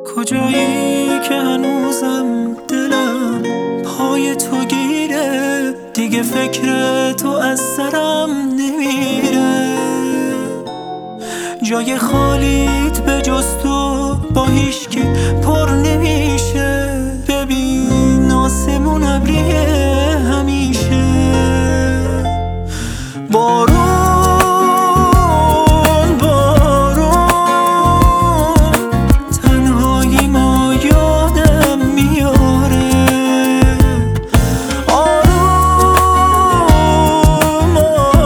کجایی که هنوزم دلم پای تو گیره، دیگه فکر تو از سرم نمیره. جای خالیت به جز تو با هیچکی پر نمیشه. ببین آسمون ابریه همیشه. بارون بارون تنهایی ما یادم میاره. آروم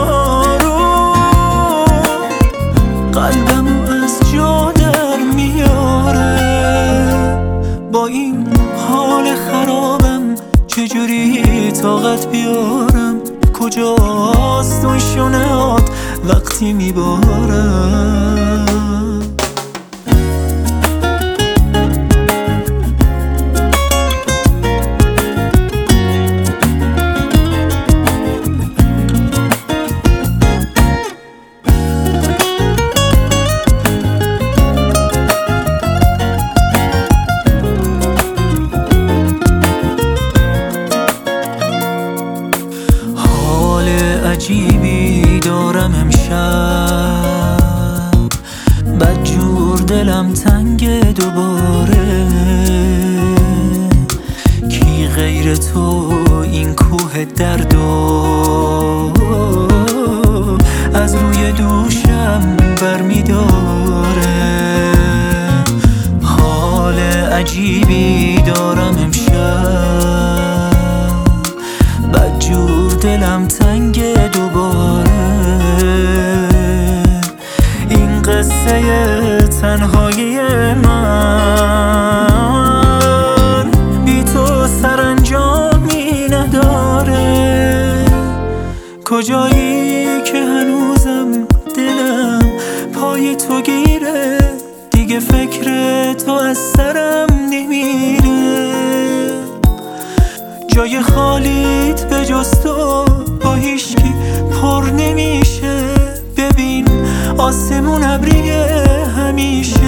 آروم قلبمو از جا در میاره. با این حال خرابم چجوری طاقت بیارم؟ کجاست اون شونهات وقتی میبارم؟ عجیبی دارم امشب، بدجور دلم تنگ دوباره. کی غیر تو این کوه دردو از روی دوشم برمیداره؟ حال عجیبی دارم امشب، بدجور دلم تنگ دوباره. این قصه تنهایی من بی تو سرانجامی نداره. کجایی که هنوزم دلم پای تو گیره، دیگه فکر تو از سرم نمیره. جای خالیت به جز تو با هیچکی پر نمیشه. ببین آسمون ابریه همیشه.